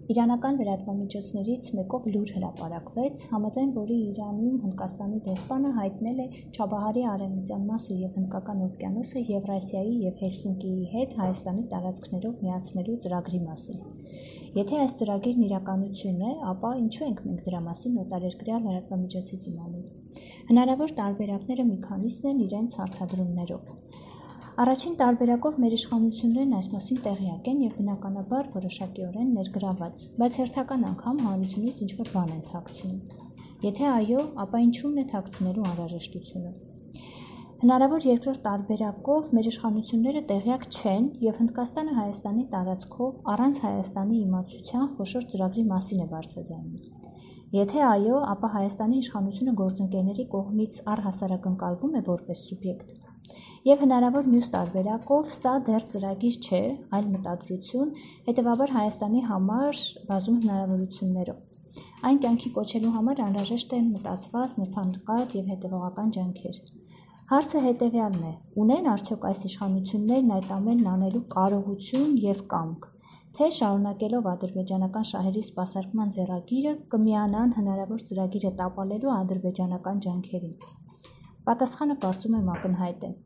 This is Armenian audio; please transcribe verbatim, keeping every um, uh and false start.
Իրանական լրատվամիջոցներից մեկով լուր հրապարակվեց, համաձայն որի Իրանում Հնդկաստանի դեսպանը հայտնել է Չաբահարի արևմտյան մասը և Հնդկական օվկիանոսը Եվրասիայի և Հելսինկիի հետ Հայաստանի տարածքներով միացնելու ծրագրի մասին։ Եթե այս ծրագիրն իրականություն է, ապա ինչու ենք մենք դրա մասին օտարերկրյա լրատվամիջոցից իմանում։ Հնարավոր տարբերակները մի քանիսն են իրենց հարցադրումներով։ Առաջին տարբերակով մեր իշխանություններն այս մասին տեղյակ են և բնականաբար որոշակիորեն ներգրավված, բայց հերթական անգամ հանրությունից ինչ-որ բան են թաքցնում։ Եթե այո, ապա ինչու՞մն է թաքցնելու անհրաժեշտությունը։ Հնարավոր երկրորդ տարբերակով մեր իշխանությունները տեղյակ չեն և Հնդկաստանը Հայաստանի տարածքով առանց Հայաստանի իմացության խոշոր ծրագրի մասին է բարձրաձայնում։ Եթե այո, ապա Հայաստանի իշխանությունը գործընկերների կողմից առհասարակ ընկալվում է որպես սուբյեկտ։ Եվ հնարավոր մյուս տարբերակով սա դեռ ծրագիր չէ, այլ մտադրություն, հետևաբար Հայաստանի համար բազում հնարավորություններով։ Այն կյանքի կոչելու համար անհրաժեշտ են մտածված, նրբանկատ և հետևողական ջանքեր։ Հարցը հետևյալն է. ունեն արդյոք այս իշխանություններն այդ ամենն անելու կարողություն և կամք, թե շարունակելով ադրբեջանական շահերի սպասարկման ձեռագիրը կմիանան հնարավոր ծրագիրը տապալելու ադրբեջանական ջանքերին։ Պատասխանը կարծում եմ ակնհայտ է։